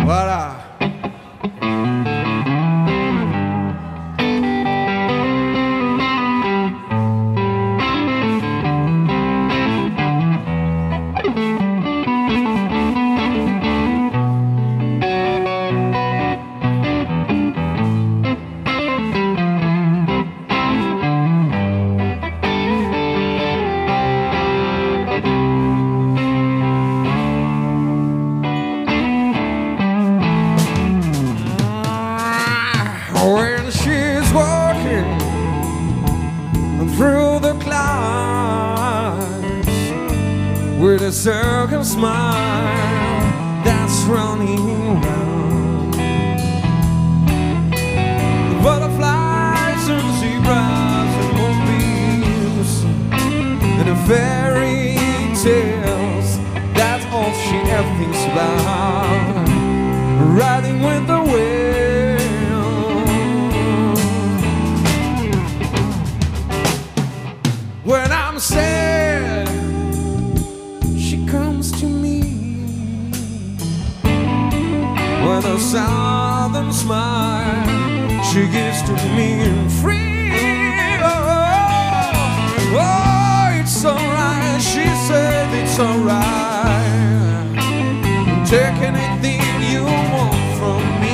Voilà. When she's walking through the clouds with a circle smile that's running round, the butterflies and zebras and moonbeams and the fairy tales, that's all she ever thinks about. Riding with the wind. When I'm sad, she comes to me with a southern smile. She gives to me free. Oh, it's alright. She said it's alright. Take anything you want from me.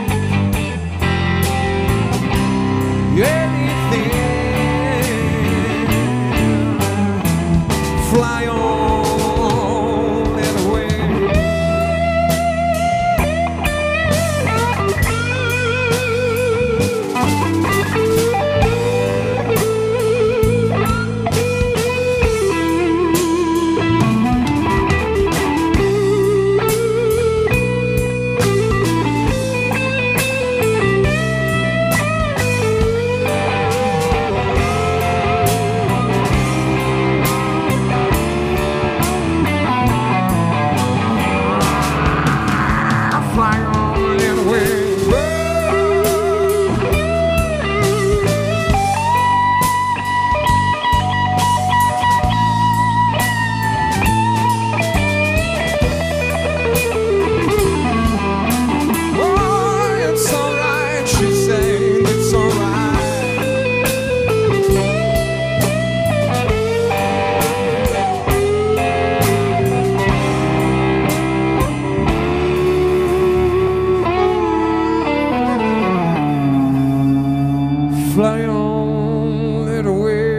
Anything. Fly on and away. Fly on, little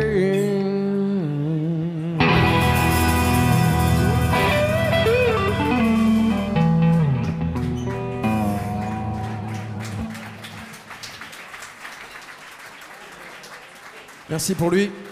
wing. Merci pour lui.